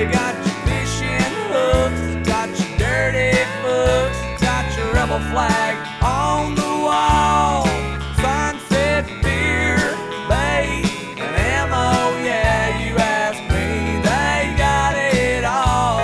They got your fishing hooks, got your dirty books, got your rebel flag on the wall. Sunset beer, bait, and ammo, yeah, you ask me, they got it all.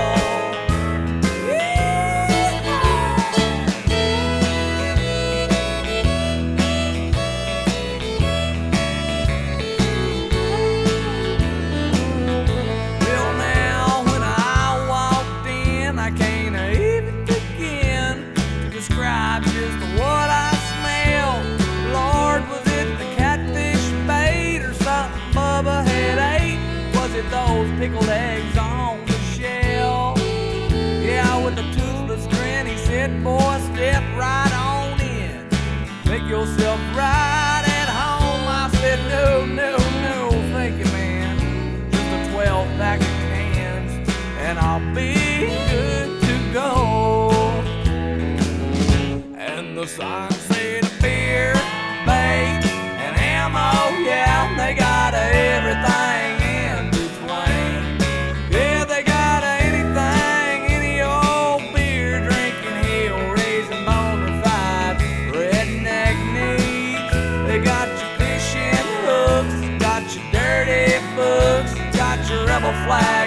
Well, now, when I walked in, I can't even begin to describe just what I smelled. Lord, was it the catfish bait or something Bubba had ate? Was it those pickled eggs on the shell? Yeah, with a toothless grin, he said, boy, step right on in. Make yourself right at home. I said, no, no, no, thank you, man. Just a 12-pack of cans, and I'll be good to go. And the sign said beer, bait, and ammo, yeah, they got everything in between. Yeah, they got anything, any old beer drinking, hill raising, bona fide redneck needs. They got your fishing hooks, got your dirty books, got your rebel flag